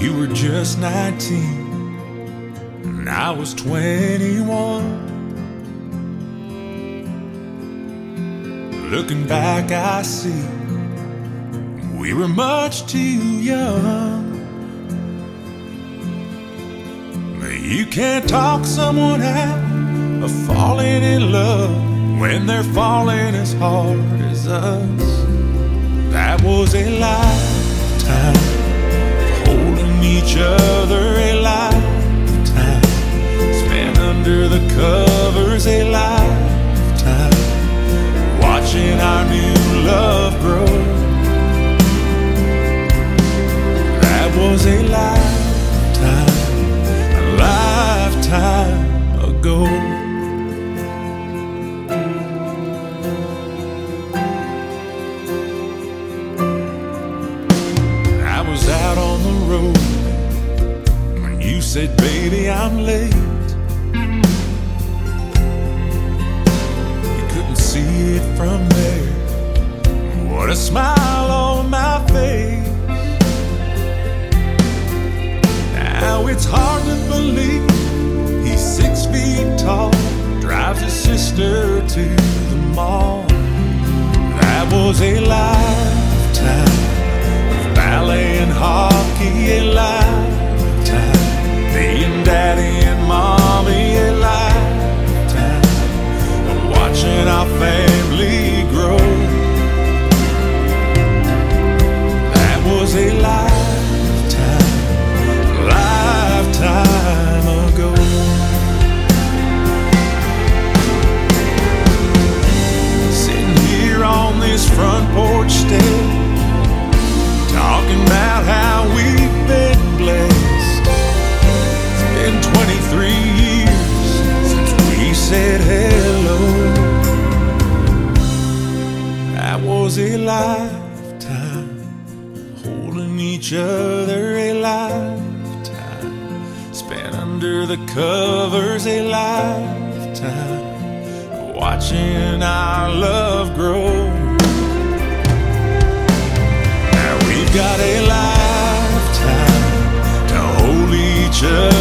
You were just 19 and I was 21. Looking back, I see we were much too young. But you can't talk someone out of falling in love when they're falling as hard as us. That was a lifetime holding each other, a lifetime spent under the covers, a lifetime watching our new love grow. That was a lifetime ago. I was out on the road when you said, baby, I'm late. See it from there. What a smile on my face. Now it's hard to believe he's 6 feet tall, drives his sister to the mall. That was a lifetime of ballet and hockey, a lifetime being daddy and mommy, a lifetime watching our family grow. That was a lifetime ago. Sitting here on this front porch step, talking about how we've been blessed. It's been 23 years since we said hello. That was a lifetime holding each other, a lifetime spent under the covers, a lifetime watching our love grow. Now we've got a lifetime to hold each other,